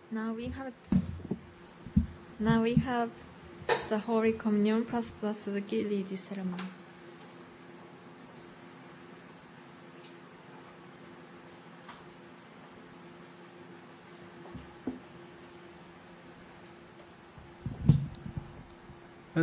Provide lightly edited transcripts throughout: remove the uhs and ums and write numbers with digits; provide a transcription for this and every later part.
Now we have the Holy Communion Pastor Suzuki lead the ceremony. We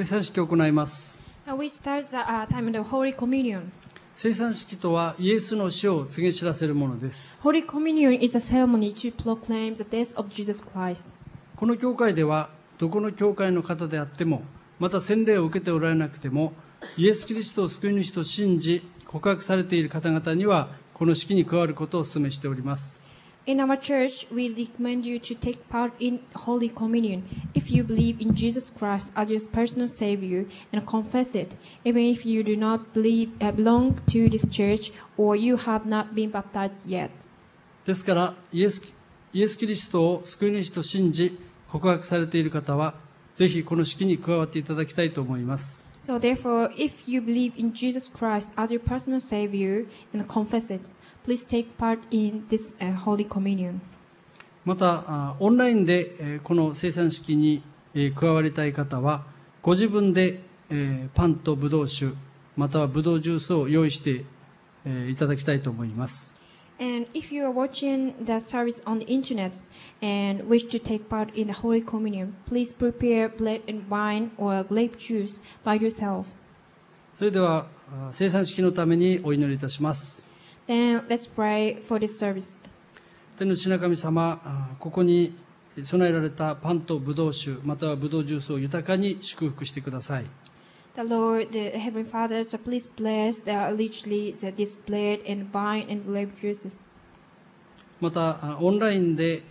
start the time of the Holy Communion. 聖餐式とはイエスの死を告げ知らせるものです。 Holy Communion is a ceremony to proclaim the death of Jesus Christ. この教会ではどこの教会の方であっても、また洗礼を受けておられなくても、イエス・キリストを救い主と信じ告白されている方々にはこの式に加わることをお勧めしております。 In our church, we recommend you to take part in Holy Communion if you believe in Jesus Christ as your personal Savior and confess it, even if you do not belong to this church or you have not been baptized yet. ですからイエス・キリストを救い主と信じ告白されている方はぜひこの式に加わっていただきたいと思います。 So therefore, if you believe in Jesus Christ as your personal Savior and confess it, please take part in this Holy Communion. またオンラインでこの聖餐式に加わりたい方はご自分でパンとブドウ酒またはブドウジュースを用意していただきたいと思います。 And if you are watching the service on the internet and wish to take part in the Holy Communion, please prepare bread and wine or grape juice by yourself. それでは聖餐式のためにお祈りいたします。 Then let's pray for this service. 天の父な神様、ここに備えられたパンとブドウ酒またはブドウジュースを豊かに祝福してください。 The Lord, the Heavenly Father, so please bless richly this bread and wine and grape juices. またオンラインで、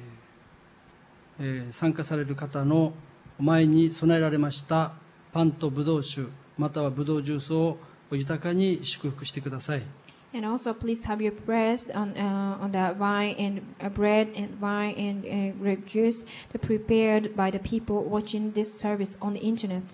参加される方の前に備えられましたパンとブドウ酒またはブドウジュースを豊かに祝福してください。 And also please have your prayers on the wine and bread and wine and grape juice prepared by the people watching this service on the internet.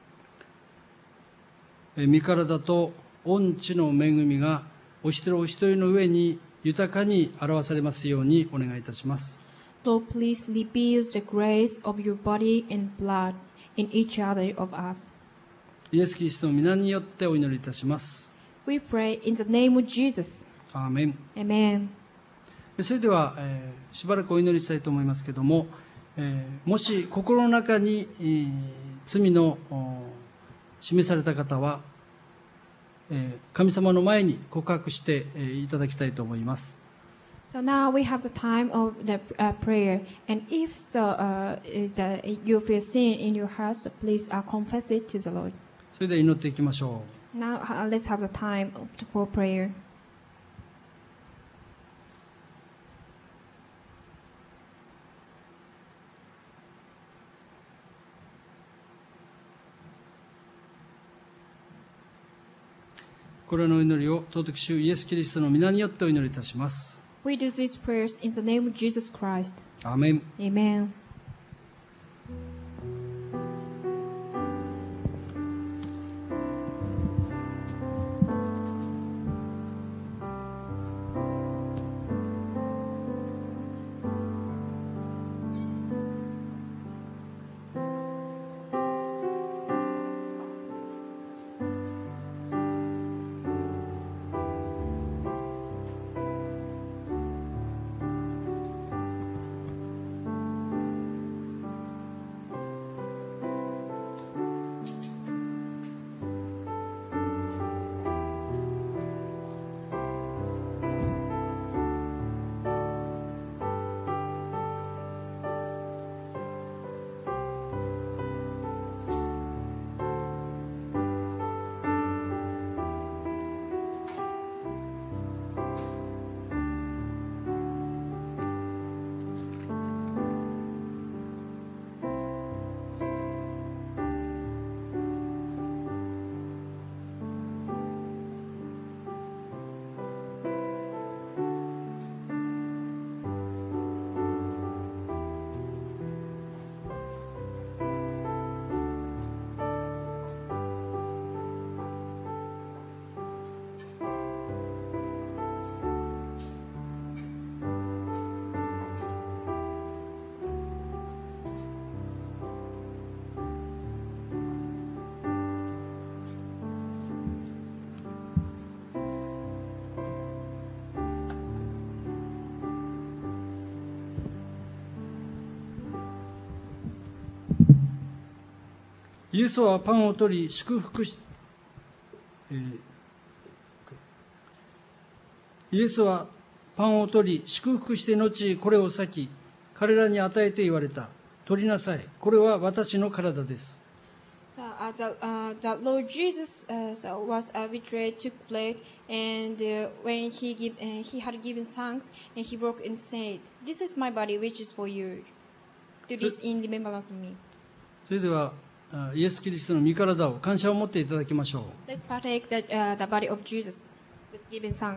御体と御地の恵みがお一人お一人の上に豊かに表されますようにお願いいたします。 Lord, please reveal the grace of your body and blood in each other of us. イエス・キリストの皆によってお祈りいたします。 We pray in the name of Jesus. アーメン。 Amen. それでは、しばらくお祈りしたいと思いますけども、もし心の中に、罪の示された方は、神様の前に告白して、いただきたいと思います。 So now we have the time of the prayer, and if you feel sin in your heart, so please confess it to the Lord. それでは祈っていきましょう。 Now let's have the time for prayer. これらの祈りを尊き主イエス・キリストの皆によってお祈りいたします。 We do these prayers in the name of Jesus Christ. アーメン。 Amen. イエスはパンを取り祝福し、イエスはパンを取り祝福して後これを裂き彼らに与えて言われた。取りなさい。これは私の体です。 So the Lord Jesus was betrayed, took bread, and when he had given thanks, and he broke and said, "This is my body, which is for you. Do this in remembrance of me." それではイエス・キリストの御体を感謝を持っていただきましょう。 Let's partake the body of Jesus with giving thanks.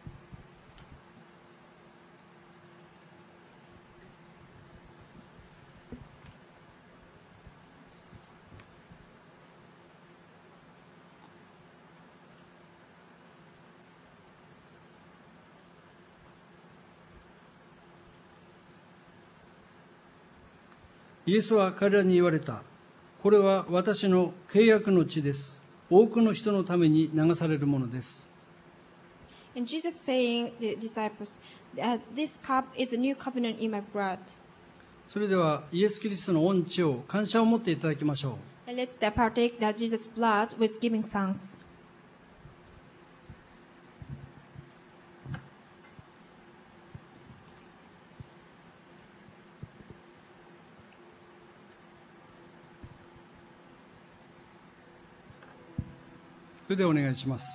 イエスは彼らに言われた。これは私の契約の血です。多くの人のために流されるものです。 And Jesus saying to the disciples, "This cup is a new covenant in my blood." それではイエス・キリストの御血を感謝を持っていただきましょう。 And let's partake that Jesus' blood with giving thanks. それではお願いします。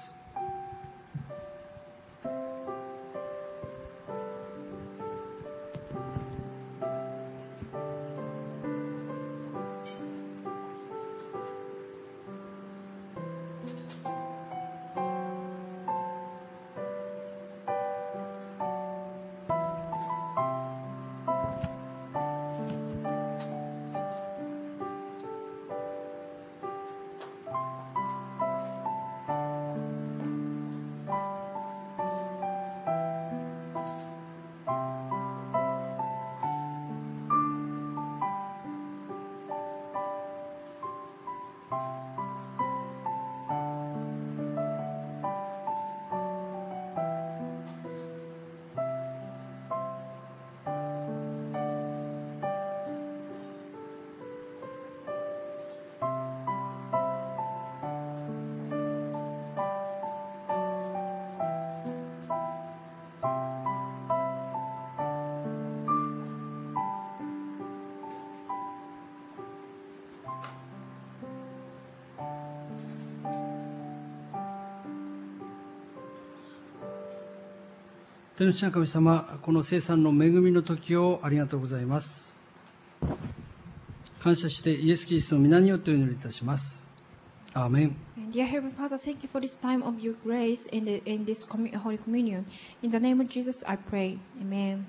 天の地の神様、この聖餐の恵みの時をありがとうございます。感謝してイエス・キリストの皆によってお祈りいたします。アーメン。 Dear Heavenly Father, thank you for this time of your grace in this Holy Communion. In the name of Jesus, I pray. Amen.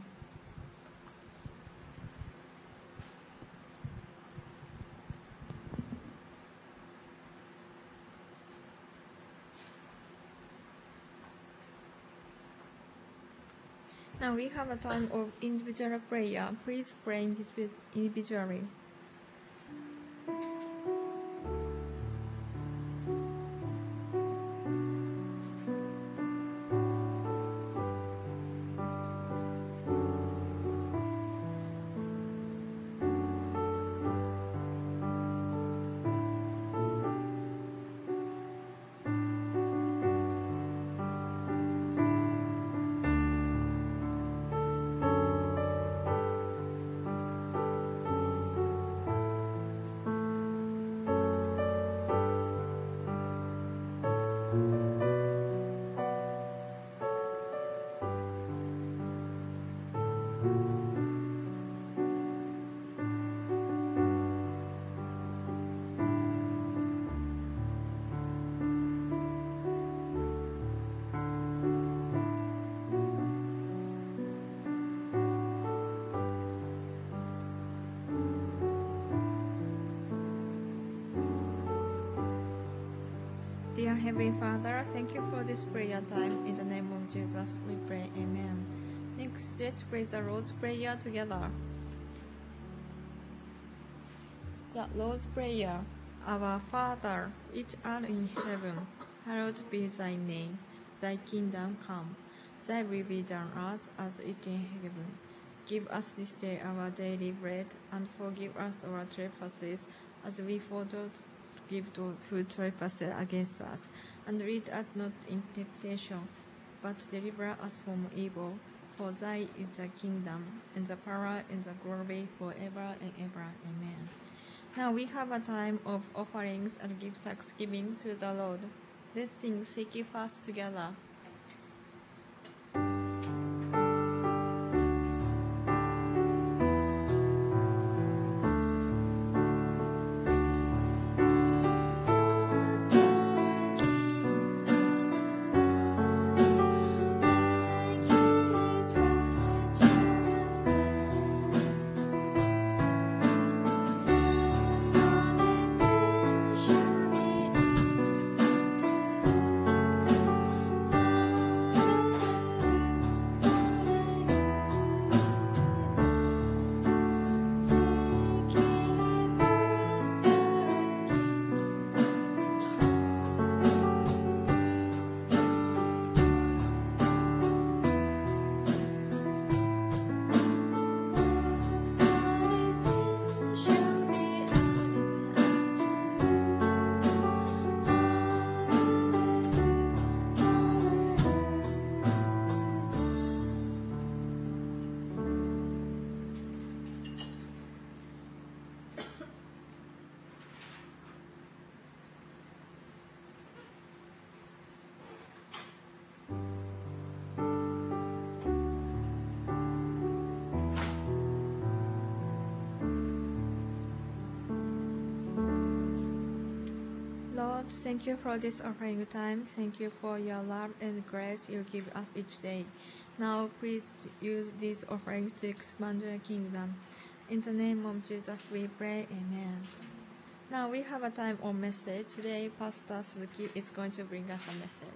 Now we have a time of individual prayer. Please pray individually. Dear Heavenly Father, thank you for this prayer time. In the name of Jesus, we pray. Amen. Next, let's pray the Lord's Prayer together. The Lord's Prayer. Our Father, which art in heaven, hallowed be thy name. Thy kingdom come. Thy will be done on earth as it is in heaven. Give us this day our daily bread, and forgive us our trespasses, as we forgive those who trespass against us. And lead us not in temptation, but deliver us from evil. For thine is the kingdom, and the power, and the glory, forever and ever. Amen. Now we have a time of offerings and give thanksgiving to the Lord. Let's sing Seek Ye First together. Lord, thank you for this offering time. Thank you for your love and grace you give us each day. Now, please use these offerings to expand your kingdom. In the name of Jesus, we pray. Amen. Now, we have a time of message. Today, Pastor Suzuki is going to bring us a message.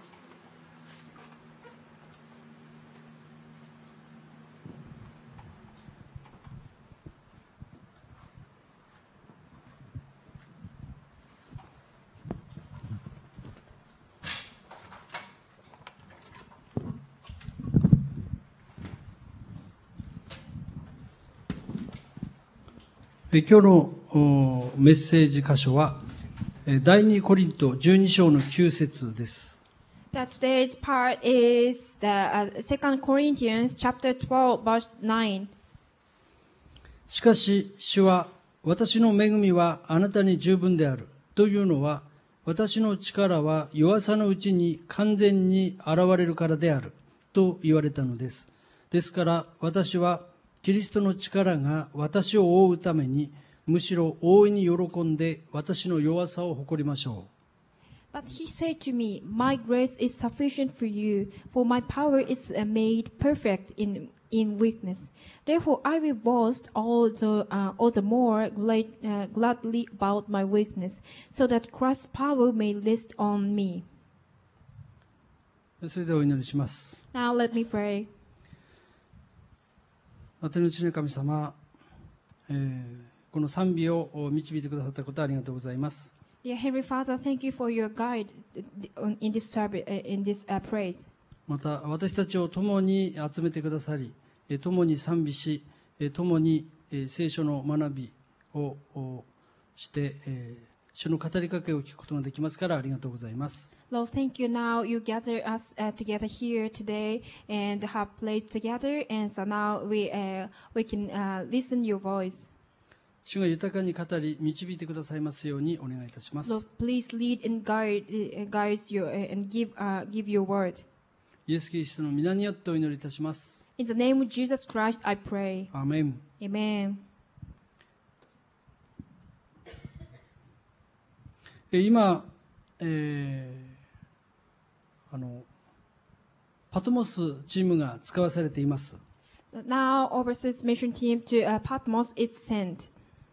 今日のメッセージ箇所は第2コリント12章の9節です。 Today's part is the 2 Corinthians chapter 12 verse 9. しかし主は私の恵みはあなたに十分であるというのは私の力は弱さのうちに完全に現れるからであると言われたのです。ですから私はキリストの力が私を覆うためにむしろ大いに喜んで私の弱さを誇りましょう。 But he said to me, My grace is sufficient for you, for my power is made perfect in weakness. Therefore I will boast all the more gladly about my weakness, so that Christ's power may rest on me. それではお祈りします。 Now let me pray. 天の父の神様、この賛美を導いてくださったことありがとうございます。 Dear Heavenly Father, thank you for your guide in this service, in this praise. また私たちを共に集めてくださり、共に賛美し、共に聖書の学びをして、主の語りかけを聞くことができますからありがとうございます。 Lord, thank you. Now you gather us together here today and have played together, and so now we can listen your voice. 主が豊かに語り導いてくださいますようにお願いいたします。 Lord, please lead and guide you and give your word. イエス・キリストの皆によってお祈りいたします。 In the name of Jesus Christ, I pray. アーメン。 Amen. 今、パトモスチームが使わされています。 So now overseas mission team to Patmos is sent.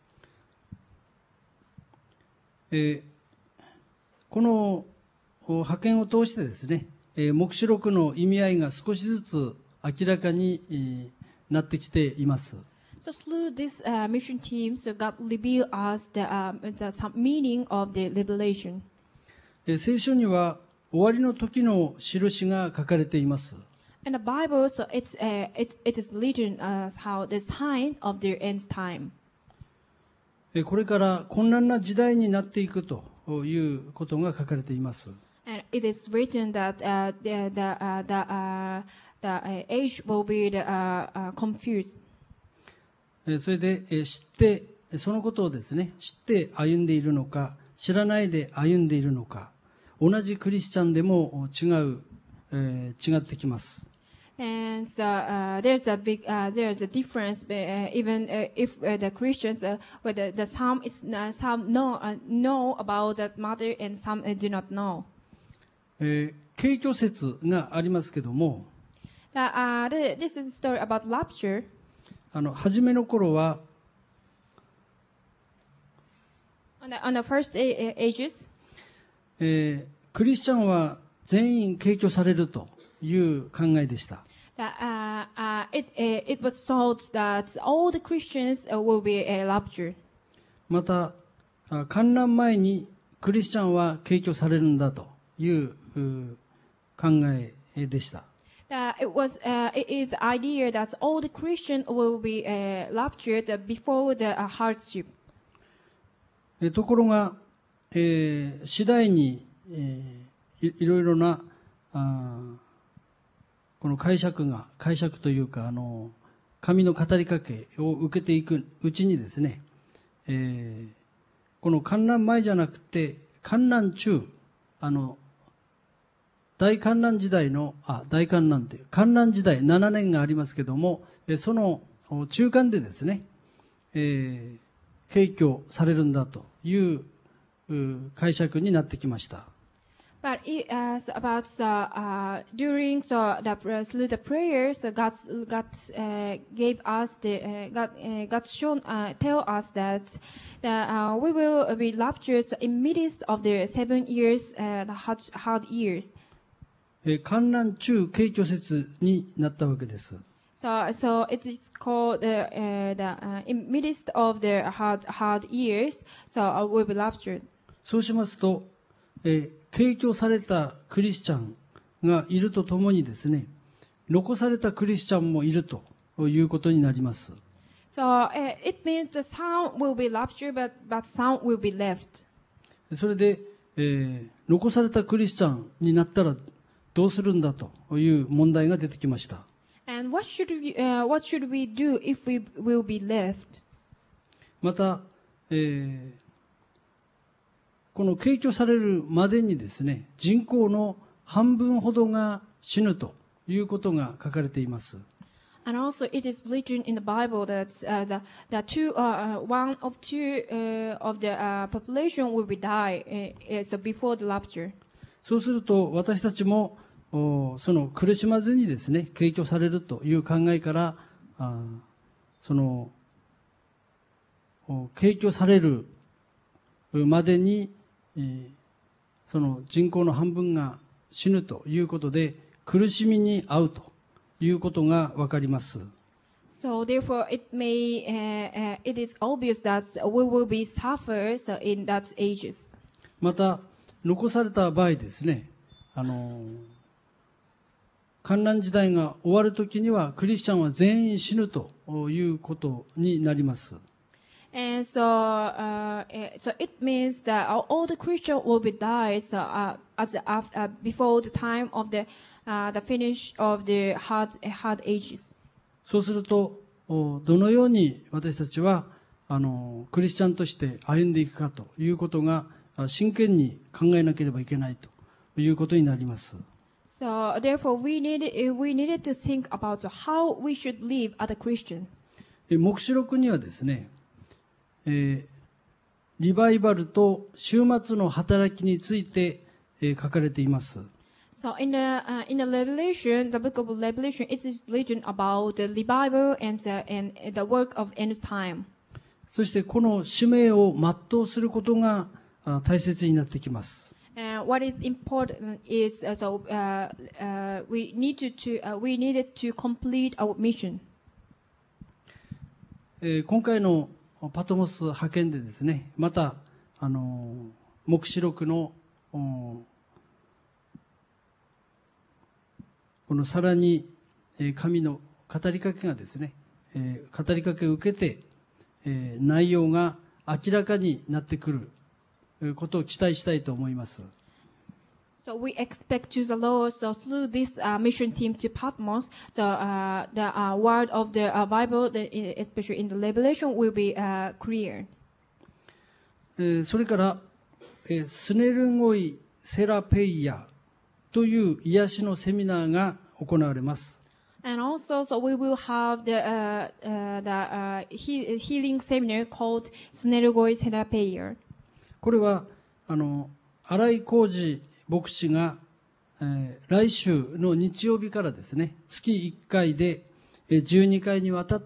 この派遣を通してですね、黙示録の意味合いが少しずつ明らかになってきています。 So through this mission team, so God revealed us the meaning of the revelation. 聖書には終わりの時の印が書かれています。 In the Bible, so it is written as how the sign of the end time. これから混乱な時代になっていくということが書かれています。 And it is written that the age will be confused. それで、知って、そのことをですね、知って歩んでいるのか、知らないで歩んでいるのか、同じクリスチャンでも違ってきます。 And so there's a difference even if the Christians whether some know about that matter and some do not know. 景挙説がありますけども、 This is a story about rapture. 初めの頃は On the first ages, クリスチャンは全員景挙されるという考えでした。 it was thought that all the Christians will be raptured. また、観覧前にクリスチャンは景挙されるんだという考えでした。 It is the idea that all the Christians will be raptured before the hardship. ところが、次第に、いろいろなこの解釈というか神の語りかけを受けていくうちにですね、この観覧前じゃなくて観覧中、大観覧時代の大観覧という観覧時代7年がありますけども、その中間でですね、景挙されるんだという解釈になってきました。 But during the prayers, God gave us God tell us that we will be raptured in midst of the 7 years, the hard years. 観覧中景挙説になったわけです。 So it is called in midst of the hard years. So we will be raptured. そうしますと、景挙されたクリスチャンがいるとともにですね、残されたクリスチャンもいるということになります。 So it means the some will be raptured, but some will be left. それで、残されたクリスチャンになったらどうするんだという問題が出てきました。 And what should we do if we will be left? また、この景挙されるまでにですね、人口の半分ほどが死ぬということが書かれています。 And also, it is written in the Bible that one of two of the population will be die so before the rapture. そうすると私たちもその苦しまずにですね、景挙されるという考えからその景挙されるまでにその人口の半分が死ぬということで苦しみに遭うということがわかります。 So therefore, it is obvious that we will be suffers in that ages. また残された場合ですね、観覧時代が終わるときにはクリスチャンは全員死ぬということになります。 And so it means that all the Christians will be died before the time of the finish of the hard ages. そうするとどのように私たちはクリスチャンとして歩んでいくかということが真剣に考えなければいけないということになります。 So therefore, we needed to think about how we should live as a Christian. 黙示録にはですね、リバイバルと終末の働きについて、書かれています。 So in the Revelation, the book of Revelation, it is written about the revival and the work of end time. そしてこの使命を全うすることが大切になってきます。 What is important is we needed to complete our mission. 今回のパトモス派遣でですね、また黙示録のこのさらに神の語りかけがですね、語りかけを受けて内容が明らかになってくることを期待したいと思います。 So we expect to the Lord. So through this mission team to Patmos, the word of the Bible, especially in the Revelation, will be clear. それから、スネルゴイ・セラペイヤという癒しのセミナーが行われます。 And also, so we will have the healing seminar called Snergoi Serapeia. これは、新井浩二牧師が、来週の日曜日からですね、月1回で、12回にわたって、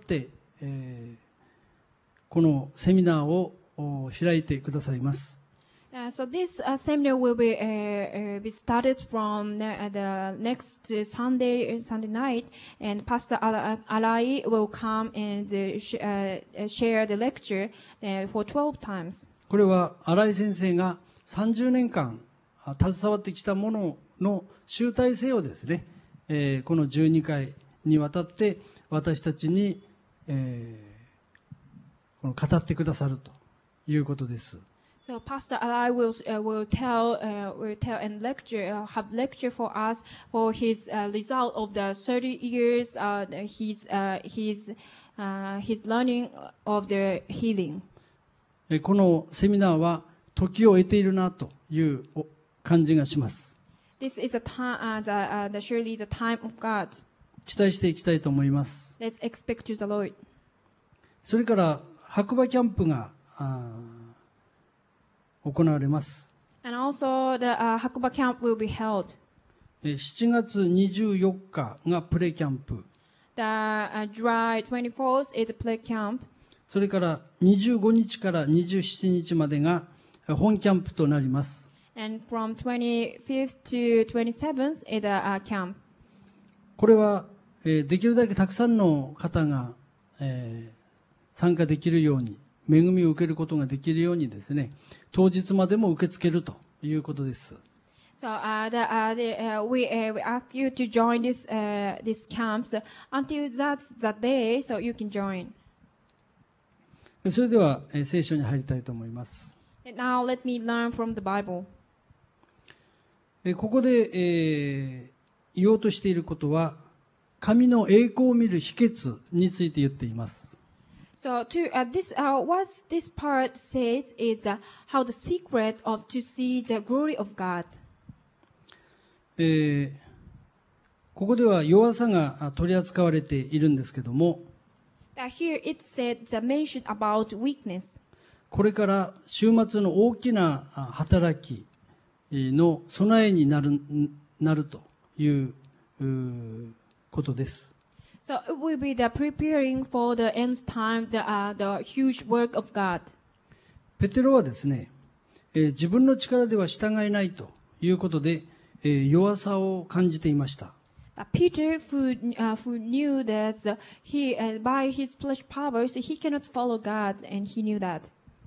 このセミナーを開いてくださいます。 So this seminar will be started from the next Sunday night, and Pastor Alai will come and share the lecture for 12 times. これは新井先生が30年間携わってきたものの集大成をですね、この12回にわたって私たちに、この語ってくださるということです。 So Pastor Alai will tell and have lecture for us for his result of the 30 years his learning of the healing. このセミナーは時を得ているなという感じがします。 This is surely the time of God. 期待していきたいと思います。 Let's expect to the Lord. それから白馬キャンプが行われます。 And also the Hakuba camp will be held. 7月24日がプレキャンプ。 The July 24th is a play camp. それから25日から27日までが本キャンプとなります。 And from 25th to 27th is a camp. これはできるだけたくさんの方が参加できるように、恵みを受けることができるようにですね、当日までも受け付けるということです。 So we ask you to join these camps until that's the day, so you can join. それでは聖書に入りたいと思います。 And now let me learn from the Bible. ここで、言おうとしていることは、神の栄光を見る秘訣について言っています。 So what this part says is how the secret of to see the glory of God. ここでは弱さが取り扱われているんですけども、 Here it said the mention about weakness. これから週末の大きな働きの備えになるということです。 So it will be the preparing for the end time, the huge work of God. ペテロはですね、自分の力では従えないということで、弱さを感じていました。 Peter, who knew that by his flesh powers he cannot follow God, and he knew that.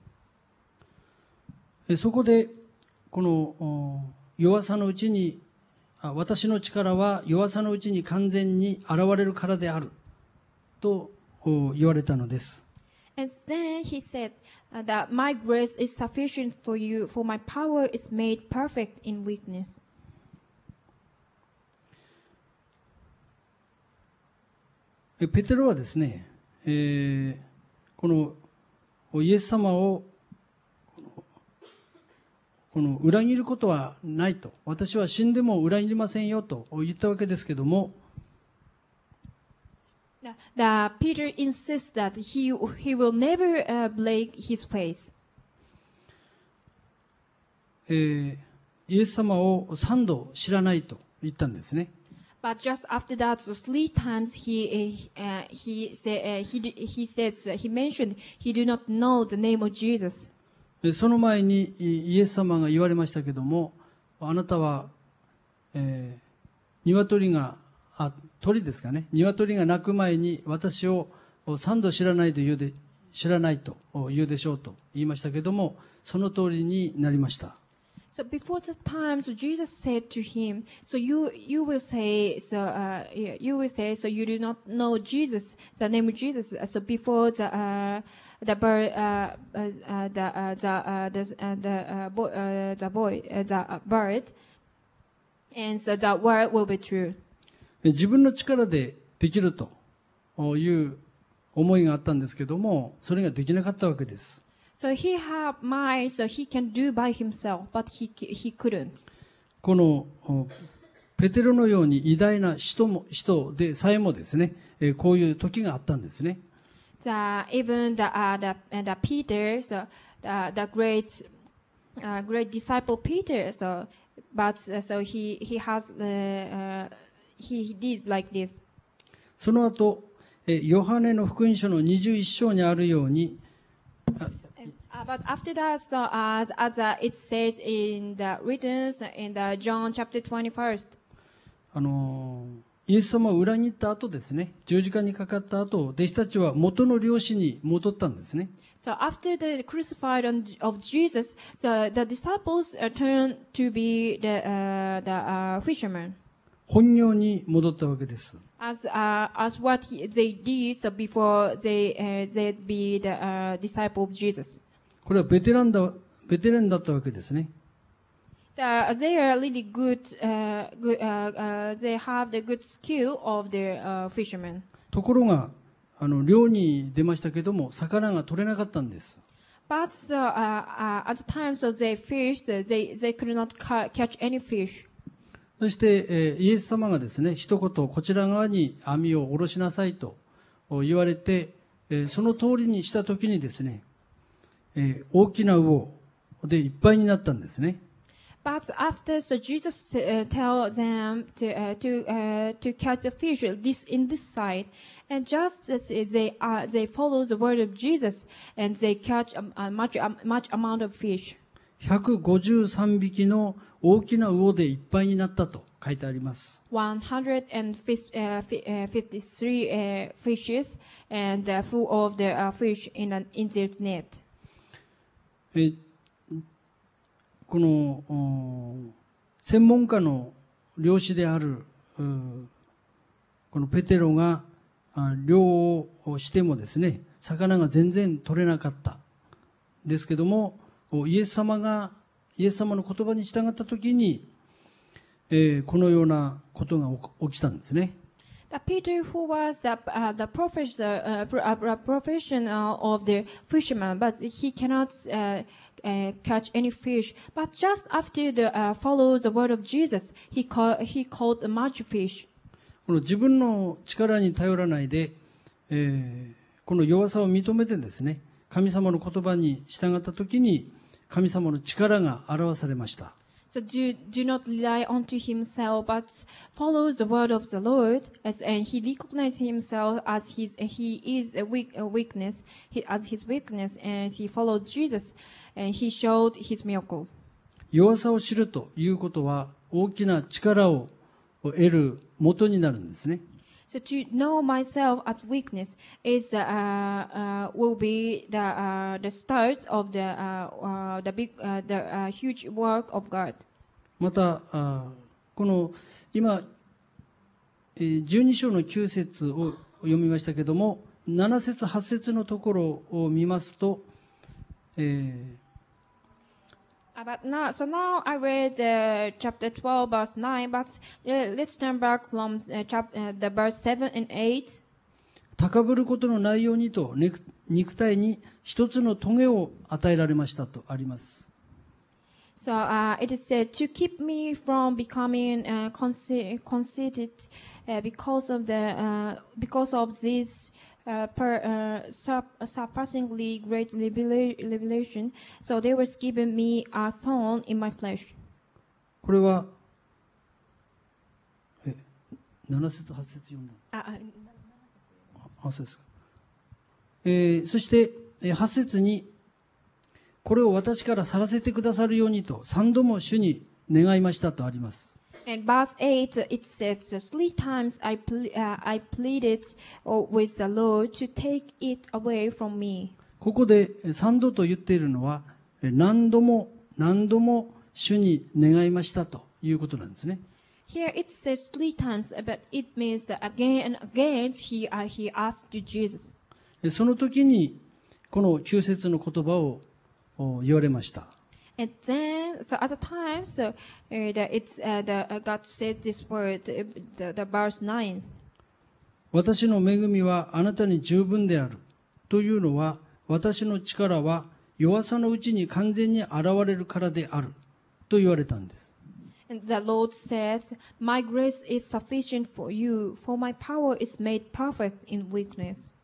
そこでこの弱さのうちに、私の力は弱さのうちに完全に現れるからであると言われたのです。 And then he said that my grace is sufficient for you, for my power is made perfect in weakness. ペテロはですね、このイエス様をこの裏切ることはないと、私は死んでも裏切りませんよと言ったわけですけども、 Peter insists that he will never break his faith. イエス様を3度知らないと言ったんですね。 But just after that, so 3 times he mentioned he do not know the name of Jesus. その前にイエス様が言われましたけども、あなたは、鶏が鳴く前に私を3度知らないと言うでしょうと言いましたけども、その通りになりました。 So before the time, so Jesus said to him, so you will say, so you will say, so you do not know Jesus, the name of Jesus. So before the birth, the birth, and so the word will be true. 自分の力でできるという思いがあったんですけども、それができなかったわけです。 So he had mind, so he can do by himself, but he couldn't. このペテロのように偉大な人でさえもですね、こういう時があったんですね。 Even the Peter, so the great disciple Peter, so but so he did like this. その後、ヨハネの福音書の21章にあるように、 But after that, so as it says in the written in the John chapter 21st. イエス様を裏切った後ですね、十字架にかかった後、弟子たちは元の漁師に戻ったんですね。 So after the crucified of Jesus, so the disciples turned to be the fishermen. 本業に戻ったわけです。 As what they did so before they be the disciple of Jesus. これはベテランだったわけですね。 They are really good. They have the good skill of the fishermen. ところが漁に出ましたけども魚が取れなかったんです。 But at the time, so they fished. They could not catch any fish. そして、イエス様がですね、一言こちら側に網を下ろしなさいと言われて、その通りにしたときにですね、大きな魚でいっぱいになったんですね。 But after, so Jesus tells them to catch the fish in this side, and just as they follow the word of Jesus, and they catch a much amount of fish. 153匹の大きな魚でいっぱいになったと書いてあります。 153 fishes and full of the fish in this net. この専門家の漁師であるこのペテロが漁をしてもですね、魚が全然取れなかったですけども、イエス様の言葉に従ったときに、このようなことが起きたんですね。 Peter, who was the professional of the fisherman, but he cannot catch any fish. But just after follow the word of Jesus, he caught much fish. この自分の力に頼らないで、この弱さを認めてですね、神様の言葉に従ったときに、神様の力が表されました。 So do not rely onto himself, but follow the word of the Lord, and he recognized himself as he is a weakness, as his weakness, and he followed Jesus, and he showed his miracles. 弱さを知るということは大きな力を得る元になるんですね。 So to know myself as weakness is will be the start of the huge work of God. またこの今12章の9節を読みましたけども、7節8節のところを見ますと、 But now I read chapter 12, verse 9, but let's turn back from the verse 7 and 8. 高ぶることのないようにと肉体に一つの棘を与えられましたとあります。 So it is said to keep me from becoming conceited because of this surpassingly great revelation. So they were given me a thorn in my flesh. これは7節8節読んだ。そうですか。そして8節にこれを私から去らせてくださるようにと3度も主に願いましたとあります。 And verse 8, it says, 3 times I pleaded with the Lord to take it away from me. ここで3度と言っているのは何度も主に願いましたということなんですね。 Here it says 3 times, but it means that again and again he asked to Jesus. その時にこの9節の言葉を言われました。 And then, so at the time, so God says this word, the verse 9. 私の恵みはあなたに十分であるというのは、私の力は弱さのうちに完全に現れるからであると言われたんです。 And the Lord says, My grace is sufficient for you, for my power is made perfect in weakness.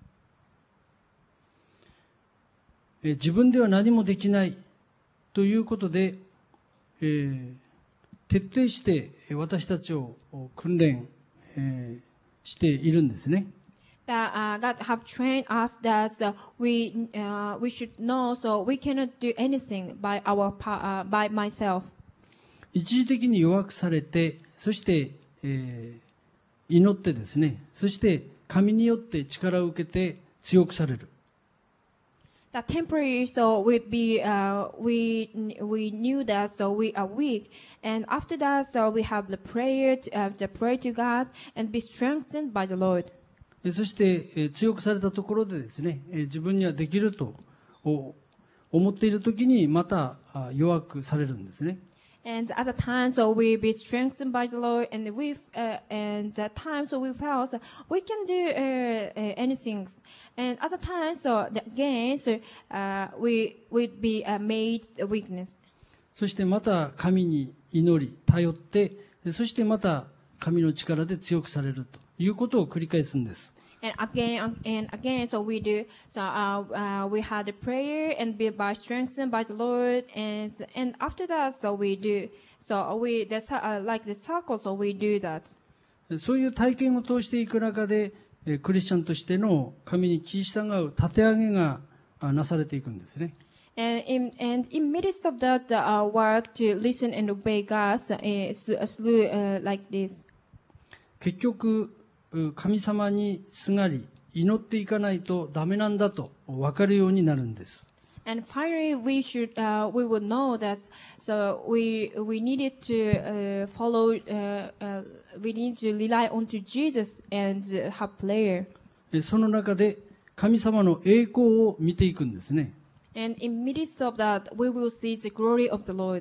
自分では何もできないということで、徹底して私たちを訓練、しているんですね。 That God have trained us that we should know, so we cannot do anything by myself. 一時的に弱くされて、そして、祈ってですね、そして神によって力を受けて強くされる。 That temporary, so we knew that, so we are weak, and after that, so we have the prayer to God and be strengthened by the Lord. そして強くされたところでですね、自分にはできると思っているときにまた弱くされるんですね。 And at the time, so we be strengthened by the Lord, and the time, so we felt so we can do anything. And at the time, so again, so we would be made a weakness. そしてまた神に祈り頼って、そしてまた神の力で強くされるということを繰り返すんです。 And again, so we do. So we had the prayer and be by strengthened by the Lord, and after that, so we do. So like the circle, so we do that. そういう体験を通していく中で、クリスチャンとしての神に聞き従う立て上げがなされていくんですね。 And in midst of that, work to listen and obey God through like this. 結局神様にすがり祈っていかないとダメなんだと分かるようになるんです。 And finally, we will know that. So we needed to follow. We need to rely onto Jesus and have prayer. その中で神様の栄光を見ていくんですね。 And in midst of that, we will see the glory of the Lord.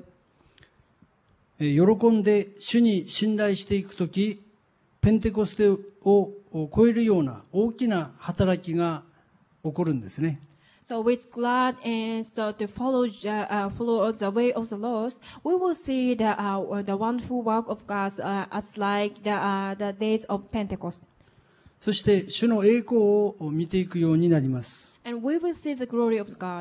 喜んで主に信頼していくとき、ペンテコステを超えるような大きな働きが起こるんですね。 So with glad and so to follow the way of the Lord, we will see the wonderful work of God as like the days of Pentecost. そして主の栄光を見ていくようになります。 And we will see the glory of God.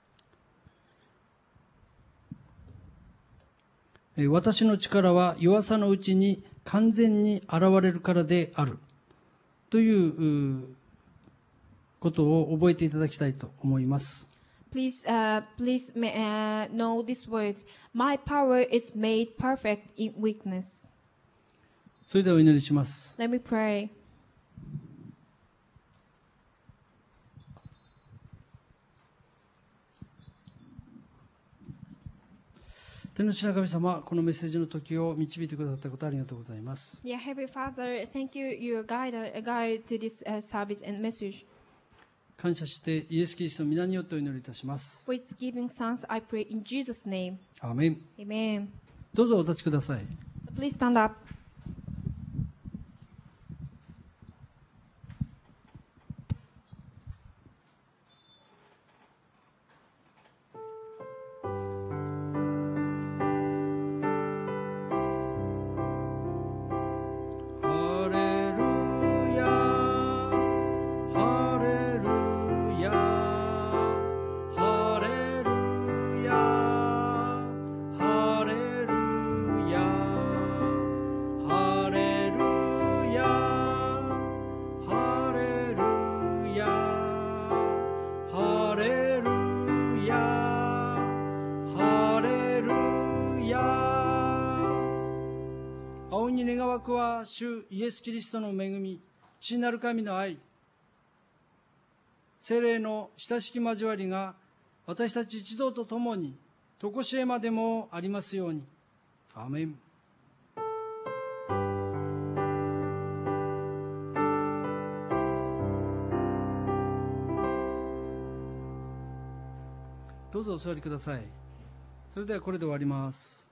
私の力は弱さのうちに完全に現れるからであるということを覚えていただきたいと思います。 Please know these words. My power is made perfect in weakness. それではお祈りします。 Let me pray. 天の父な神様、このメッセージの時を導いてくださったことありがとうございます。 Dear Heavenly Father, thank you, your guide to this service and message. 感謝してイエス・キリストの皆によってお祈りいたします。 With giving thanks, I pray in Jesus' name. アーメン。 Amen. どうぞお立ちください。 So please stand up. 主イエス・キリストの恵み、父なる神の愛、聖霊の親しき交わりが私たち一同と共にとこしえまでもありますように。アーメン。どうぞお座りください。それではこれで終わります。